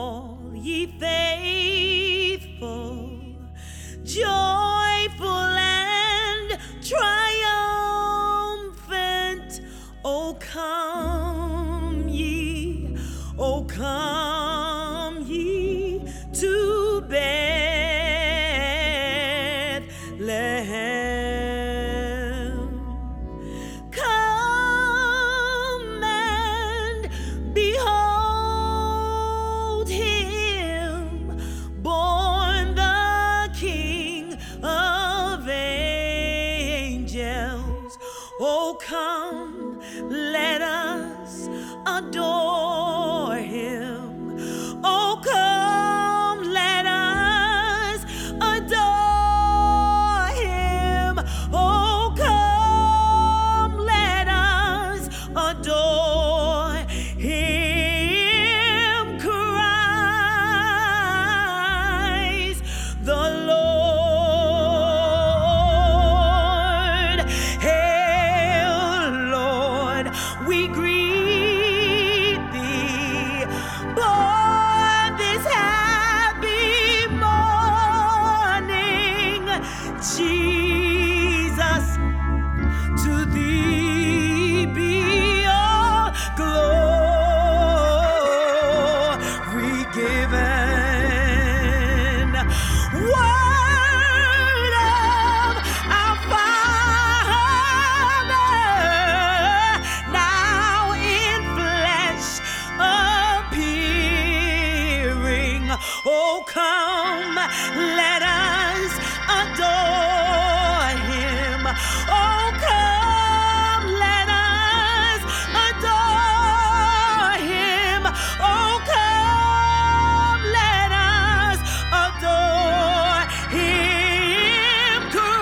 all ye faithful, joyful and triumphant. O come ye, O come ye to Bethlehem. Come and behold him, born the King of angels. Oh, come, let us adore him. Oh, come, let us adore him. Oh, come, let us adore him. Christ the Lord. Hail, Lord, we greet thee, born this happy morning. Jesus, to thee be all glory given. Word of our Father, now in flesh appearing. Oh, come, let us adore him. Oh, come, let us adore him. Oh, come, let us adore him.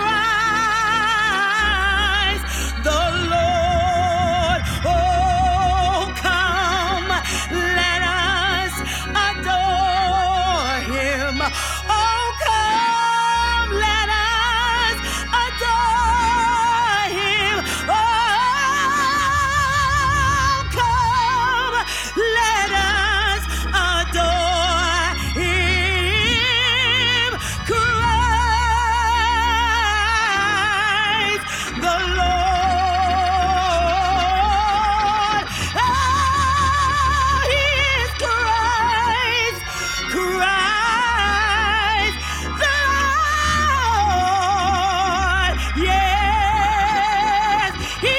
Christ the Lord. Oh, come, let us adore him. Oh, come, let us adore him. Oh, come, let us adore him. Christ the Lord. Oh, he is Christ, Christ the Lord. Yes, he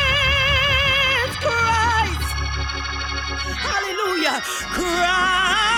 is Christ. Hallelujah. Christ